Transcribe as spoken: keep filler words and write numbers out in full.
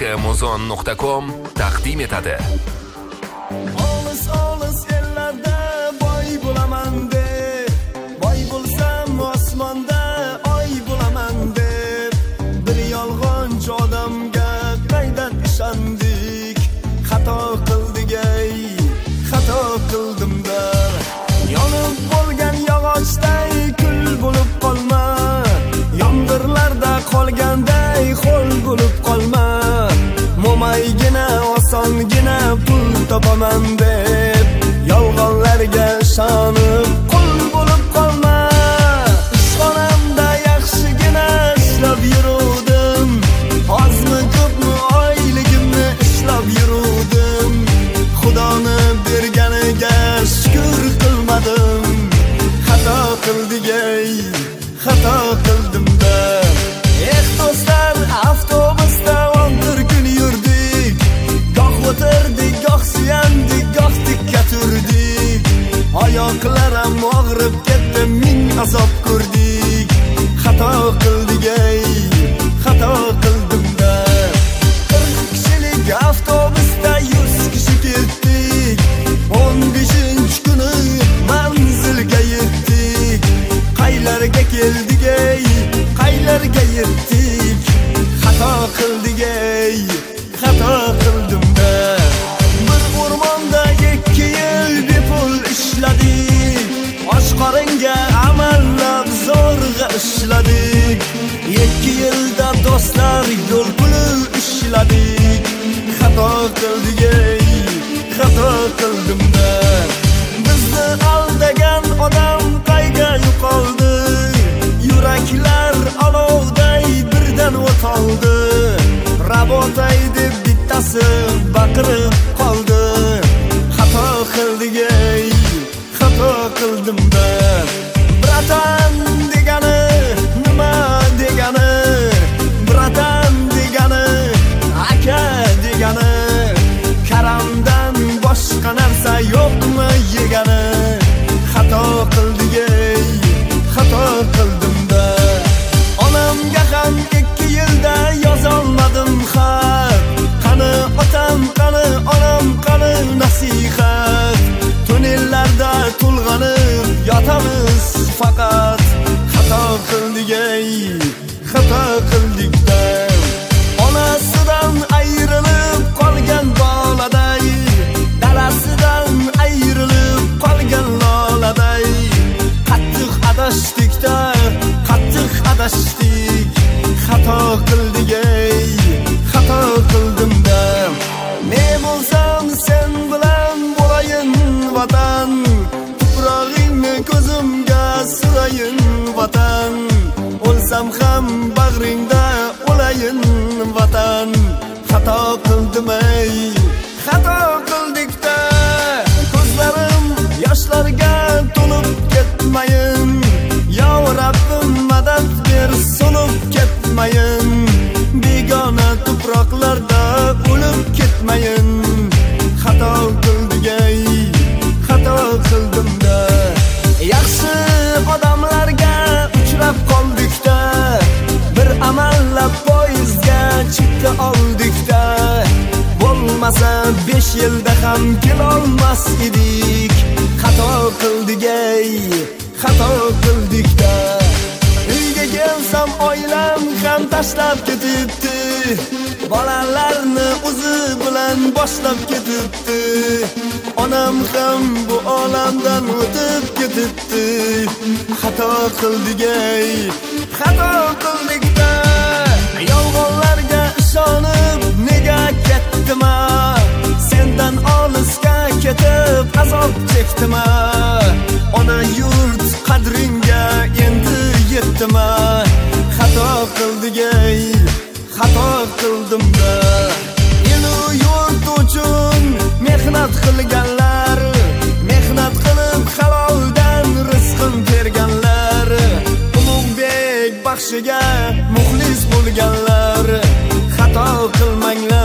muzon nuqta com taqdim etadi. Olis olis ellarda boy bo'laman deb, boy bo'lsam osmonda oy bo'laman deb, bir yolg'onchi odamga qaydan ishondik? Xato qildik ey, xato qildim-da. Yonib bo'lgan yog'ochday kul bo'lib qolma, yomg'irlarda qolganday ho'l bo'lib qolma. Mo'maygina osongina pul topaman deb, yolg'onlarga ishonib qul bo'lib qolma. Ishxonamda yaxshigina ishlab yuruvdim, ozmi ko'pmi oyligimni ishlab yuruvdim. Xudoni berganiga shukr qilmadim. Xato qildik ey, xato qildim-da. Eh do'stlar, avtobusda bir kun yurdik, goh o'tirdik, goh suyandik, goh tikka turdik. Oyoqlarim og'rib ketdi, ming azob ko'rdik. Xato qildik ey, xato qildim-da. qirq kishilik avtobusda yuz kishi ketdik, o'n beshinchi kuni manzilga yetdik. Qaylarga keldik ey, qaylarga yetdik? Xato qildik ey, xato qildim-da. Bir o'rmonda ikki yil bepul ishladik, oshqoringa amallab zo'rg'a ishladik. ikki yilda do'stlar yo'l puli ishladik. Xato qildik ey, xato qildim-da. Bizni aldagan odam qayga yo'qoldi? Yuraklar olovday birdan o'toldi. Rabotay deb bittasi baqirib qoldi. Xato qildik ey, xato qildim-da. Bratan degani nima degani? Bratan degani aka degani. Karamdan boshqa narsa yo'qmi yegani? Xato qildik ey, xato qildim-da. Onamga ham ikki yilda yozolmadim xat. Qani otam, qani onam, qani nasihat. Tunellarda to'lg'anib yotamiz faqat. Xato qildik ey, xato qildik-da. Onasidan ayrilib qolgan boladay, dalasidan ayrilib qolgan loladay. Qattiq adashdik-da, qattiq adashdik. Xato qildik ey, xato qildim-da. Men bo'lsam sen bilan bo'layin vatan, tuprog'ingni ko'zimga surayin vatan. O'lsam ham bag'ringda o'layin vatan. Xato qildim ey, xato qildik-da. Ko'zlarim yoshlarga to'lib ketmayin. Ya Rabbim madad ber, so'lib ketmayin. Begona tuproqlarda o'lib ketmayin. Xato qildik ey, xato qildim-da. Yaxshi odamlarga uchrab qoldik-da. Bir amallab poyezdga chipta oldik-da. Bo'lmasa besh yilda ham kelolmas edik. Xato qildik ey, xato qildik-da. Uyga kelsam oilam ham tashlab ketibdi. Bolalarni o'zi bilan boshlab ketibdi. Onam ham bu olamdan o'tib ketibdi. Xato qildik ey, xato qildik-da. Yolg'onlarga ishonib nega ketdim-a? Sendan olisga ketib azob chekdim-a? Ona yurt qadringga endi yetdim-a? Xato qildik ey, xato qildim-da. Elu yurt uchun mehnat qilganlar, mehnat qilib haloldan rizqim berganlar, Ulug'bek baxshiga muxlis bo'lganlar. Xato qilmanglar.